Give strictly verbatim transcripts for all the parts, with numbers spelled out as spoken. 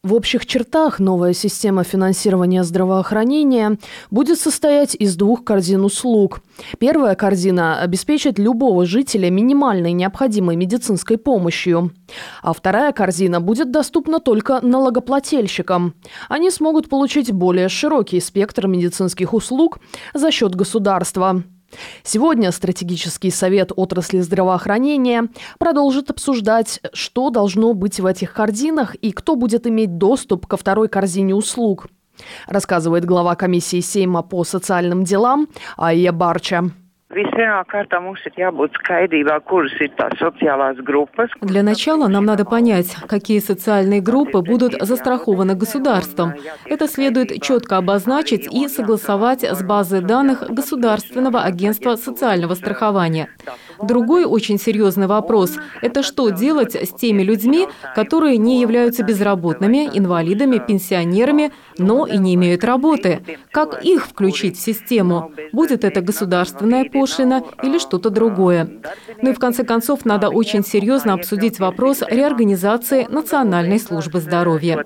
В общих чертах новая система финансирования здравоохранения будет состоять из двух корзин услуг. Первая корзина обеспечит любого жителя минимальной необходимой медицинской помощью. А вторая корзина будет доступна только налогоплательщикам. Они смогут получить более широкий спектр медицинских услуг за счет государства. Сегодня стратегический совет отрасли здравоохранения продолжит обсуждать, что должно быть в этих корзинах и кто будет иметь доступ ко второй корзине услуг, рассказывает глава комиссии Сейма по социальным делам Aija Barča. Для начала нам надо понять, какие социальные группы будут застрахованы государством. Это следует четко обозначить и согласовать с базой данных Государственного агентства социального страхования. Другой очень серьезный вопрос – это что делать с теми людьми, которые не являются безработными, инвалидами, пенсионерами, но и не имеют работы. Как их включить в систему? Будет это государственная пошлина или что-то другое? Ну и в конце концов надо очень серьезно обсудить вопрос реорганизации Национальной службы здоровья.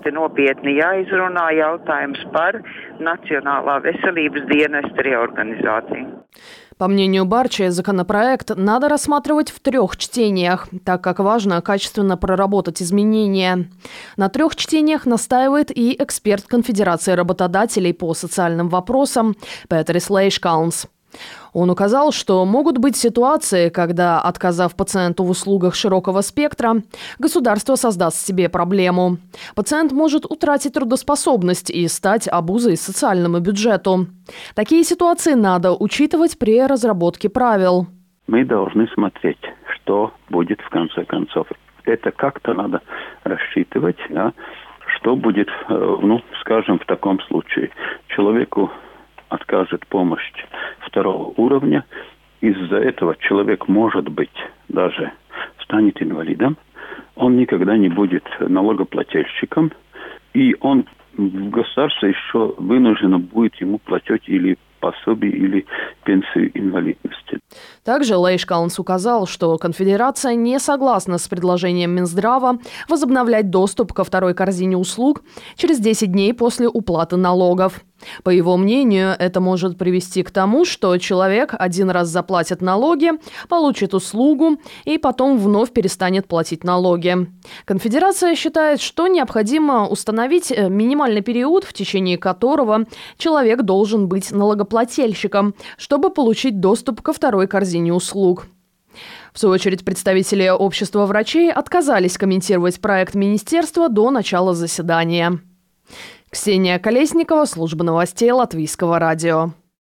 По мнению Барчи, законопроект надо рассматривать в трех чтениях, так как важно качественно проработать изменения. На трех чтениях настаивает и эксперт Конфедерации работодателей по социальным вопросам Петерис Лейшкалнс. Он указал, что могут быть ситуации, когда, отказав пациенту в услугах широкого спектра, государство создаст себе проблему. Пациент может утратить трудоспособность и стать обузой социальному бюджету. Такие ситуации надо учитывать при разработке правил. Мы должны смотреть, что будет в конце концов. Это как-то надо рассчитывать, да? Что будет, ну, скажем, в таком случае. Человеку откажет помощь второго уровня. Из-за этого человек, может быть, даже станет инвалидом. Он никогда не будет налогоплательщиком. И он в государство еще вынуждено будет ему платить или пособие, или пенсию инвалидности. Также Лейшкалнс указал, что конфедерация не согласна с предложением Минздрава возобновлять доступ ко второй корзине услуг через десять дней после уплаты налогов. По его мнению, это может привести к тому, что человек один раз заплатит налоги, получит услугу и потом вновь перестанет платить налоги. Конфедерация считает, что необходимо установить минимальный период, в течение которого человек должен быть налогоплательщиком, чтобы получить доступ ко второй корзине услуг. В свою очередь, представители общества врачей отказались комментировать проект министерства до начала заседания. Ксения Колесникова, служба новостей Латвийского радио.